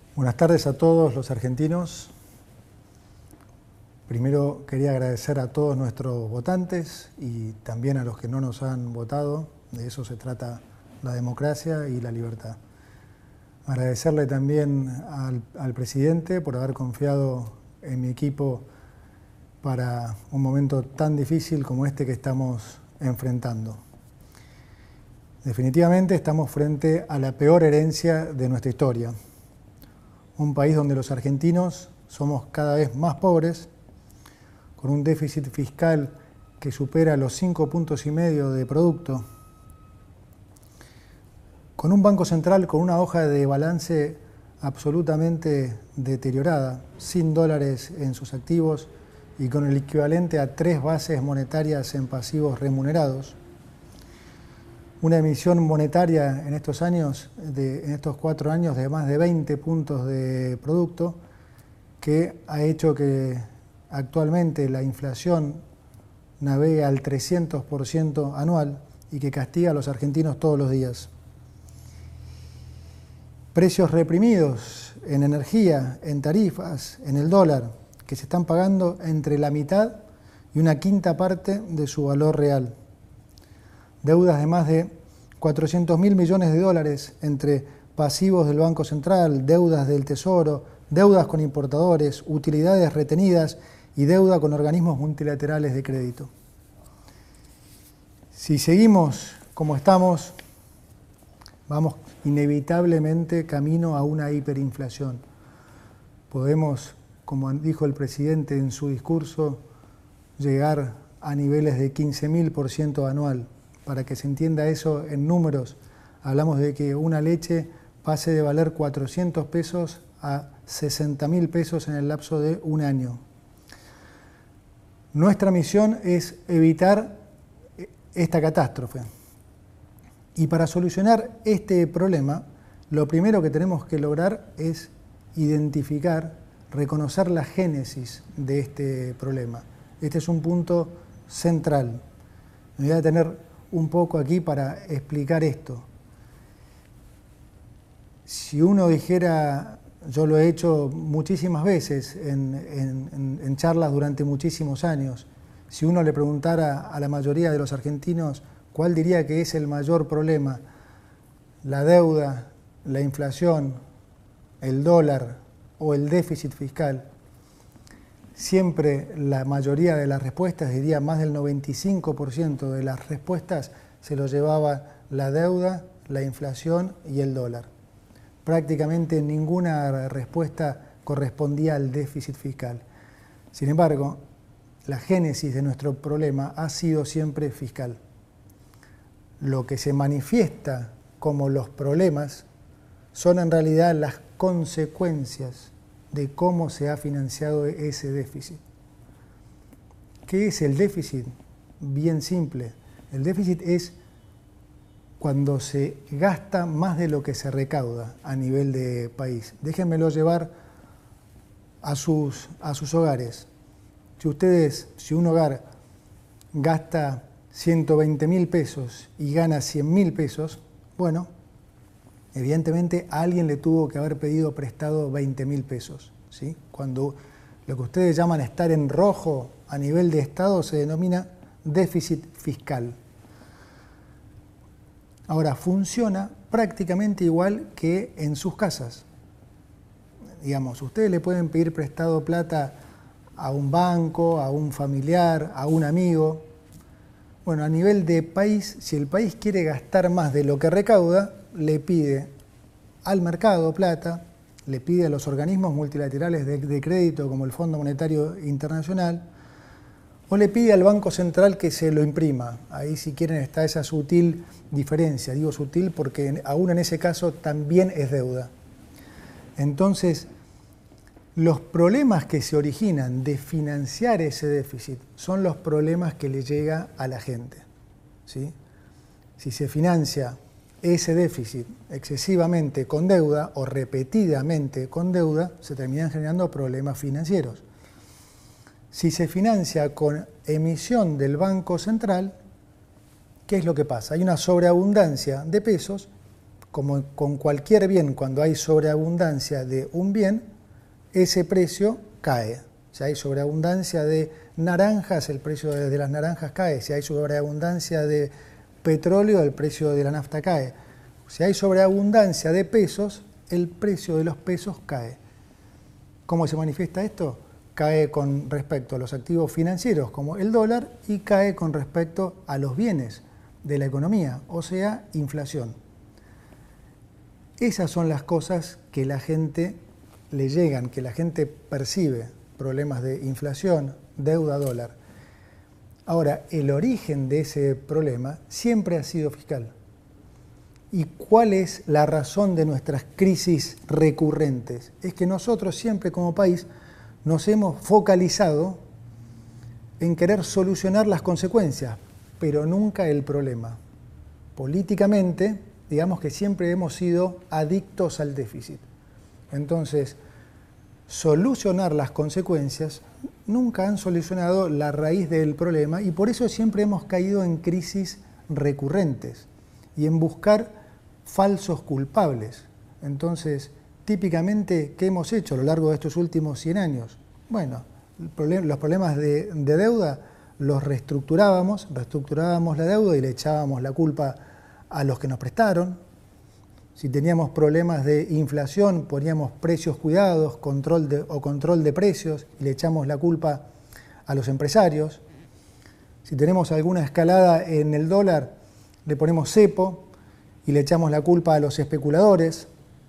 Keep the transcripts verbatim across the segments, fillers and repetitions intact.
Buenas tardes a todos los argentinos. Primero quería agradecer a todos nuestros votantes y también a los que no nos han votado. De eso se trata la democracia y la libertad. Agradecerle también al, al presidente por haber confiado en mi equipo para un momento tan difícil como este que estamos enfrentando. Definitivamente estamos frente a la peor herencia de nuestra historia. Un país donde los argentinos somos cada vez más pobres, con un déficit fiscal que supera los cinco puntos y medio de producto, con un Banco Central con una hoja de balance absolutamente deteriorada, sin dólares en sus activos y con el equivalente a tres bases monetarias en pasivos remunerados. Una emisión monetaria en estos años, de, en estos cuatro años, de más de veinte puntos de producto, que ha hecho que actualmente la inflación navegue al trescientos por ciento anual y que castiga a los argentinos todos los días. Precios reprimidos en energía, en tarifas, en el dólar, que se están pagando entre la mitad y una quinta parte de su valor real. Deudas de más de cuatrocientos mil millones de dólares entre pasivos del Banco Central, deudas del Tesoro, deudas con importadores, utilidades retenidas y deuda con organismos multilaterales de crédito. Si seguimos como estamos, vamos inevitablemente camino a una hiperinflación. Podemos, como dijo el presidente en su discurso, llegar a niveles de quince mil por ciento anual. Para que se entienda eso en números, hablamos de que una leche pase de valer cuatrocientos pesos a sesenta mil pesos en el lapso de un año. Nuestra misión es evitar esta catástrofe. Y para solucionar este problema, lo primero que tenemos que lograr es identificar, reconocer la génesis de este problema. Este es un punto central. Me voy a detener un poco aquí para explicar esto. Si uno dijera, yo lo he hecho muchísimas veces en, en, en charlas durante muchísimos años, si uno le preguntara a la mayoría de los argentinos cuál diría que es el mayor problema, la deuda, la inflación, el dólar o el déficit fiscal, siempre la mayoría de las respuestas, diría más del noventa y cinco por ciento de las respuestas, se lo llevaba la deuda, la inflación y el dólar. Prácticamente ninguna respuesta correspondía al déficit fiscal. Sin embargo, la génesis de nuestro problema ha sido siempre fiscal. Lo que se manifiesta como los problemas son en realidad las consecuencias de cómo se ha financiado ese déficit. ¿Qué es el déficit? Bien simple. El déficit es cuando se gasta más de lo que se recauda a nivel de país. Déjenmelo llevar a sus, a sus hogares. Si ustedes, si un hogar gasta ciento veinte mil pesos y gana cien mil pesos, bueno, evidentemente a alguien le tuvo que haber pedido prestado veinte mil pesos. ¿Sí? Cuando lo que ustedes llaman estar en rojo a nivel de Estado se denomina déficit fiscal. Ahora, funciona prácticamente igual que en sus casas. Digamos, ustedes le pueden pedir prestado plata a un banco, a un familiar, a un amigo. Bueno, a nivel de país, si el país quiere gastar más de lo que recauda, le pide al mercado plata, le pide a los organismos multilaterales de, de crédito como el Fondo Monetario Internacional, o le pide al Banco Central que se lo imprima. Ahí, si quieren, está esa sutil diferencia. Digo sutil porque aún en ese caso también es deuda. Entonces, los problemas que se originan de financiar ese déficit son los problemas que le llega a la gente. ¿Sí? Si se financia ese déficit excesivamente con deuda o repetidamente con deuda, se terminan generando problemas financieros. Si se financia con emisión del Banco Central, ¿qué es lo que pasa? Hay una sobreabundancia de pesos como con cualquier bien, cuando hay sobreabundancia de un bien, ese precio cae. Si hay sobreabundancia de naranjas, el precio de las naranjas cae. Si hay sobreabundancia de petróleo, el precio de la nafta cae. Si hay sobreabundancia de pesos, el precio de los pesos cae. ¿Cómo se manifiesta esto? Cae con respecto a los activos financieros, como el dólar, y cae con respecto a los bienes de la economía, o sea, inflación. Esas son las cosas que la gente le llegan, que la gente percibe, problemas de inflación, deuda, dólar. Ahora, el origen de ese problema siempre ha sido fiscal. ¿Y cuál es la razón de nuestras crisis recurrentes? Es que nosotros siempre como país nos hemos focalizado en querer solucionar las consecuencias, pero nunca el problema. Políticamente, digamos que siempre hemos sido adictos al déficit. Entonces, solucionar las consecuencias nunca han solucionado la raíz del problema y por eso siempre hemos caído en crisis recurrentes y en buscar falsos culpables. Entonces, típicamente, ¿qué hemos hecho a lo largo de estos últimos cien años? Bueno, el problem- los problemas de, de deuda los reestructurábamos, reestructurábamos la deuda y le echábamos la culpa a los que nos prestaron. Si teníamos problemas de inflación, poníamos precios cuidados, control de, o control de precios y le echamos la culpa a los empresarios. Si tenemos alguna escalada en el dólar, le ponemos cepo y le echamos la culpa a los especuladores.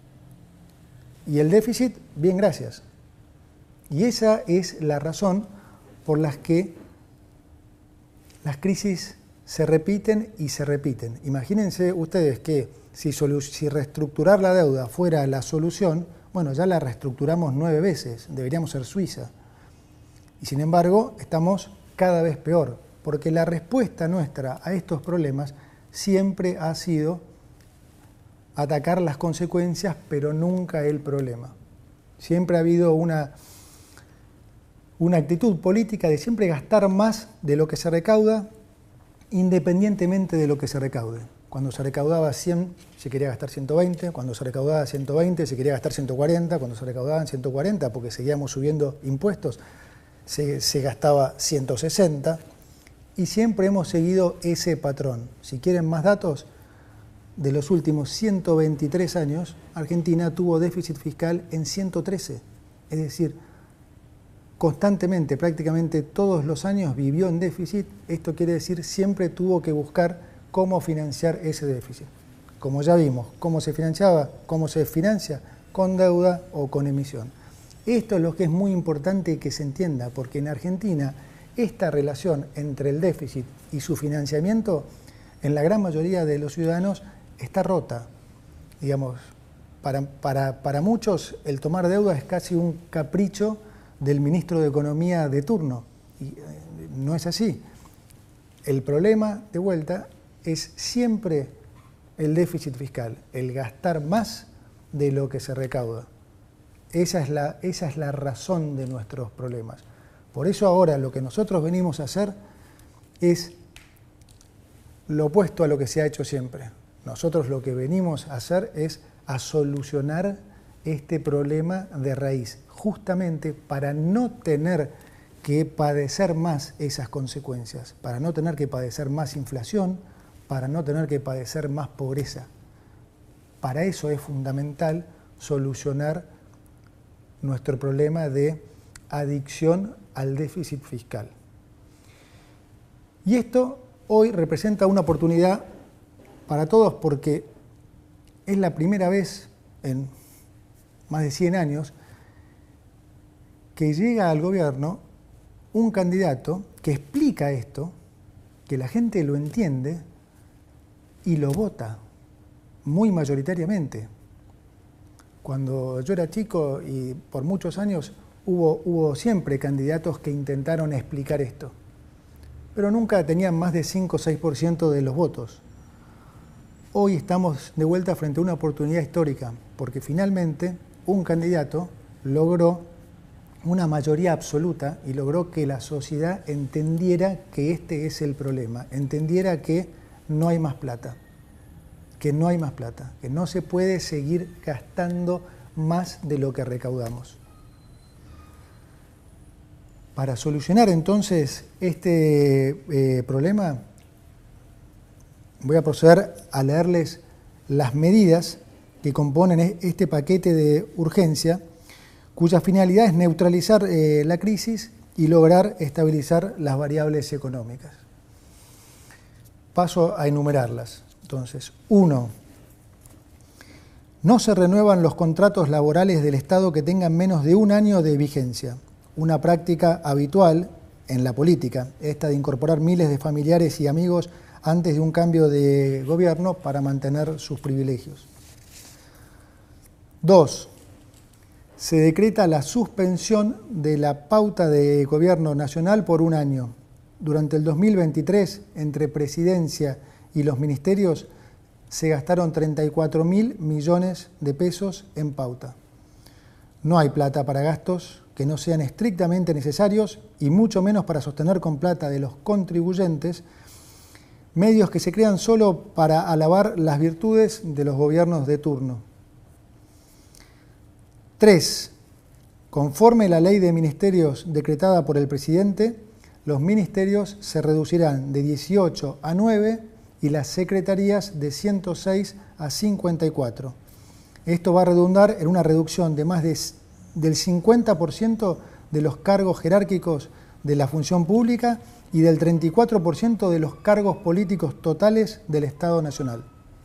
Y el déficit, bien, gracias. Y esa es la razón por la que las crisis se repiten y se repiten. Imagínense ustedes que si, si reestructurar la deuda fuera la solución, bueno, ya la reestructuramos nueve veces, deberíamos ser Suiza. Y sin embargo, estamos cada vez peor, porque la respuesta nuestra a estos problemas siempre ha sido atacar las consecuencias, pero nunca el problema. Siempre ha habido una, una actitud política de siempre gastar más de lo que se recauda, independientemente de lo que se recaude. Cuando se recaudaba cien, se quería gastar ciento veinte, cuando se recaudaba ciento veinte, se quería gastar ciento cuarenta, cuando se recaudaban ciento cuarenta, porque seguíamos subiendo impuestos, se, se gastaba ciento sesenta, y siempre hemos seguido ese patrón. Si quieren más datos, de los últimos ciento veintitrés años, Argentina tuvo déficit fiscal en ciento trece, es decir, constantemente, prácticamente todos los años vivió en déficit. Esto quiere decir siempre tuvo que buscar cómo financiar ese déficit. Como ya vimos, cómo se financiaba, cómo se financia, con deuda o con emisión. Esto es lo que es muy importante que se entienda, porque en Argentina esta relación entre el déficit y su financiamiento, en la gran mayoría de los ciudadanos, está rota. Digamos, para, para, para muchos el tomar deuda es casi un capricho del ministro de Economía de turno, y no es así. El problema, de vuelta, es siempre el déficit fiscal, el gastar más de lo que se recauda. Esa es la, esa es la razón de nuestros problemas. Por eso ahora lo que nosotros venimos a hacer es lo opuesto a lo que se ha hecho siempre. Nosotros lo que venimos a hacer es a solucionar este problema de raíz, justamente para no tener que padecer más esas consecuencias, para no tener que padecer más inflación, para no tener que padecer más pobreza. Para eso es fundamental solucionar nuestro problema de adicción al déficit fiscal. Y esto hoy representa una oportunidad para todos porque es la primera vez en más de cien años que llega al gobierno un candidato que explica esto, que la gente lo entiende y lo vota muy mayoritariamente. Cuando yo era chico y por muchos años hubo, hubo siempre candidatos que intentaron explicar esto, pero nunca tenían más de cinco o seis por ciento de los votos. Hoy estamos de vuelta frente a una oportunidad histórica, porque finalmente un candidato logró una mayoría absoluta y logró que la sociedad entendiera que este es el problema, entendiera que no hay más plata. que no hay más plata, que no se puede seguir gastando más de lo que recaudamos. Para solucionar entonces este eh, problema, voy a proceder a leerles las medidas que componen este paquete de urgencia, cuya finalidad es neutralizar eh, la crisis y lograr estabilizar las variables económicas. Paso a enumerarlas. Entonces, uno, no se renuevan los contratos laborales del Estado que tengan menos de un año de vigencia, una práctica habitual en la política, esta de incorporar miles de familiares y amigos antes de un cambio de gobierno para mantener sus privilegios. Dos, se decreta la suspensión de la pauta de gobierno nacional por un año. Durante el dos mil veintitrés, entre Presidencia y los ministerios, se gastaron treinta y cuatro mil millones de pesos en pauta. No hay plata para gastos que no sean estrictamente necesarios y mucho menos para sostener con plata de los contribuyentes medios que se crean solo para alabar las virtudes de los gobiernos de turno. Tres, conforme la ley de ministerios decretada por el presidente, los ministerios se reducirán de dieciocho a nueve y las secretarías de ciento seis a cincuenta y cuatro. Esto va a redundar en una reducción de más de, del cincuenta por ciento de los cargos jerárquicos de la función pública y del treinta y cuatro por ciento de los cargos políticos totales del Estado Nacional.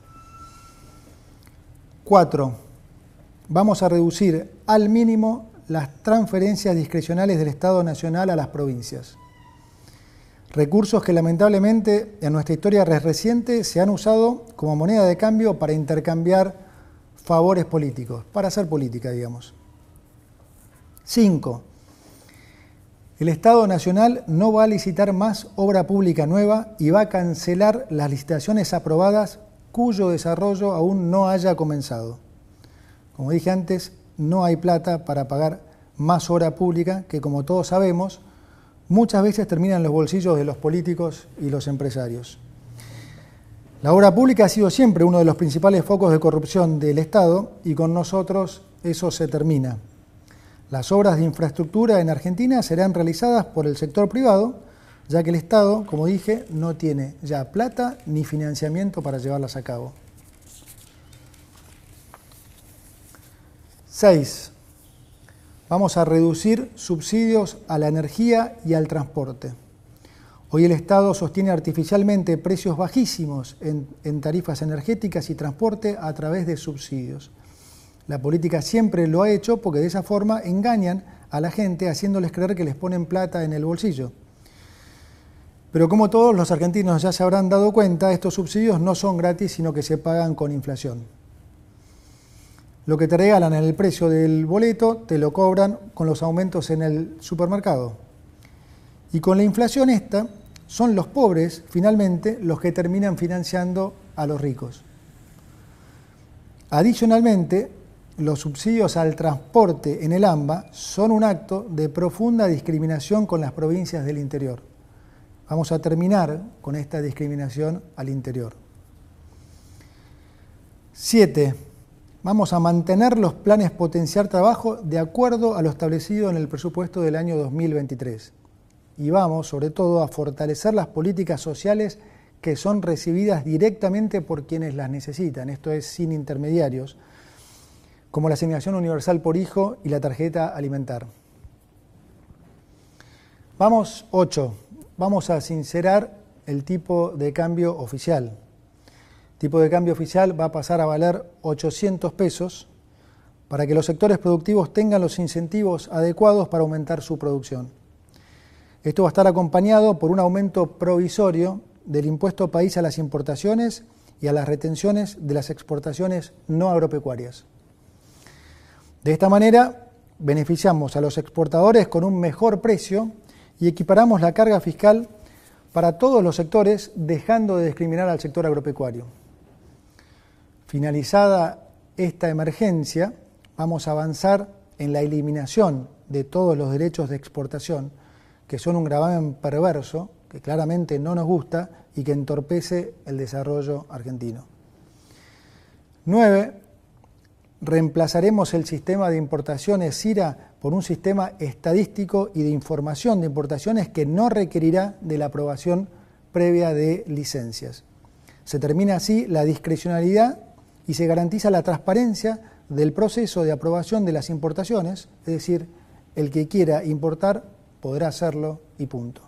Cuatro, vamos a reducir al mínimo las transferencias discrecionales del Estado Nacional a las provincias. Recursos que lamentablemente en nuestra historia reciente se han usado como moneda de cambio para intercambiar favores políticos, para hacer política, digamos. Cinco, el Estado Nacional no va a licitar más obra pública nueva y va a cancelar las licitaciones aprobadas cuyo desarrollo aún no haya comenzado. Como dije antes, no hay plata para pagar más obra pública que, como todos sabemos, muchas veces termina en los bolsillos de los políticos y los empresarios. La obra pública ha sido siempre uno de los principales focos de corrupción del Estado y con nosotros eso se termina. Las obras de infraestructura en Argentina serán realizadas por el sector privado, ya que el Estado, como dije, no tiene ya plata ni financiamiento para llevarlas a cabo. Seis. Vamos a reducir subsidios a la energía y al transporte. Hoy el Estado sostiene artificialmente precios bajísimos en, en tarifas energéticas y transporte a través de subsidios. La política siempre lo ha hecho porque de esa forma engañan a la gente haciéndoles creer que les ponen plata en el bolsillo. Pero como todos los argentinos ya se habrán dado cuenta, estos subsidios no son gratis, sino que se pagan con inflación. Lo que te regalan en el precio del boleto te lo cobran con los aumentos en el supermercado. Y con la inflación esta, son los pobres, finalmente, los que terminan financiando a los ricos. Adicionalmente, los subsidios al transporte en el AMBA son un acto de profunda discriminación con las provincias del interior. Vamos a terminar con esta discriminación al interior. Siete. Vamos a mantener los planes potenciar trabajo de acuerdo a lo establecido en el presupuesto del año dos mil veintitrés. Y vamos, sobre todo, a fortalecer las políticas sociales que son recibidas directamente por quienes las necesitan, esto es, sin intermediarios, como la asignación universal por hijo y la tarjeta alimentar. Vamos, ocho. Vamos a sincerar el tipo de cambio oficial. El tipo de cambio oficial va a pasar a valer ochocientos pesos para que los sectores productivos tengan los incentivos adecuados para aumentar su producción. Esto va a estar acompañado por un aumento provisorio del impuesto país a las importaciones y a las retenciones de las exportaciones no agropecuarias. De esta manera, beneficiamos a los exportadores con un mejor precio y equiparamos la carga fiscal para todos los sectores, dejando de discriminar al sector agropecuario. Finalizada esta emergencia, vamos a avanzar en la eliminación de todos los derechos de exportación, que son un gravamen perverso, que claramente no nos gusta y que entorpece el desarrollo argentino. Nueve, reemplazaremos el sistema de importaciones S I R A por un sistema estadístico y de información de importaciones que no requerirá de la aprobación previa de licencias. Se termina así la discrecionalidad y se garantiza la transparencia del proceso de aprobación de las importaciones, es decir, el que quiera importar podrá hacerlo y punto.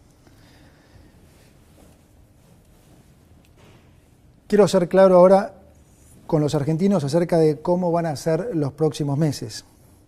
Quiero ser claro ahora con los argentinos acerca de cómo van a ser los próximos meses.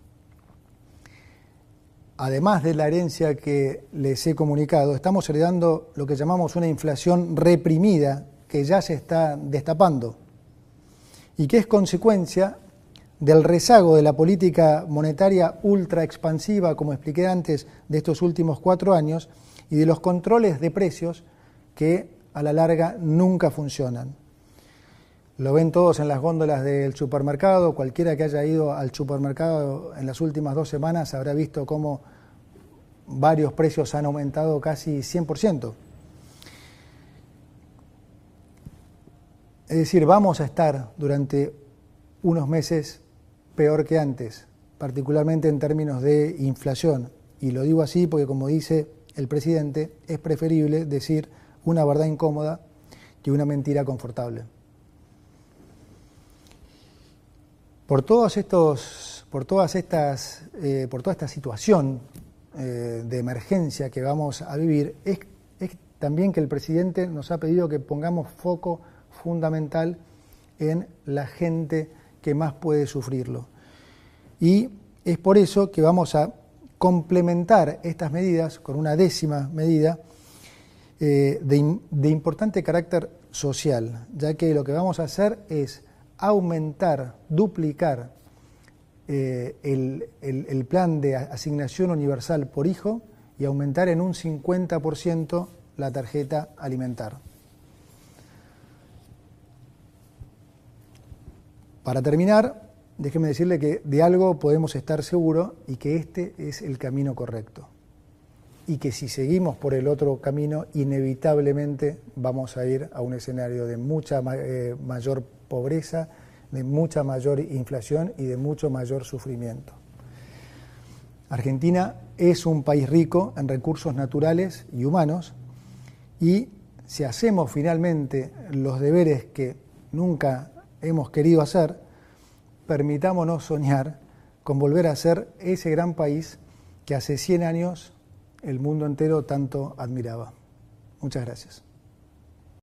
Además de la herencia que les he comunicado, estamos heredando lo que llamamos una inflación reprimida que ya se está destapando y que es consecuencia del rezago de la política monetaria ultra expansiva, como expliqué antes, de estos últimos cuatro años y de los controles de precios que a la larga nunca funcionan. Lo ven todos en las góndolas del supermercado. Cualquiera que haya ido al supermercado en las últimas dos semanas habrá visto cómo varios precios han aumentado casi cien por ciento. Es decir, vamos a estar durante unos meses peor que antes, particularmente en términos de inflación. Y lo digo así porque, como dice el presidente, es preferible decir una verdad incómoda que una mentira confortable. Por todos estos, por todas estas, eh, por toda esta situación eh, de emergencia que vamos a vivir, es, es también que el presidente nos ha pedido que pongamos foco fundamental en la gente que más puede sufrirlo. Y es por eso que vamos a complementar estas medidas con una décima medida eh, de, de importante carácter social, ya que lo que vamos a hacer es aumentar, duplicar eh, el, el, el plan de asignación universal por hijo y aumentar en un cincuenta por ciento la tarjeta alimentar. Para terminar, déjeme decirle que de algo podemos estar seguros y que este es el camino correcto. Y que si seguimos por el otro camino, inevitablemente vamos a ir a un escenario de mucha eh, mayor pobreza, de mucha mayor inflación y de mucho mayor sufrimiento. Argentina es un país rico en recursos naturales y humanos y si hacemos finalmente los deberes que nunca hemos querido hacer, permitámonos soñar con volver a ser ese gran país que hace cien años el mundo entero tanto admiraba. Muchas gracias.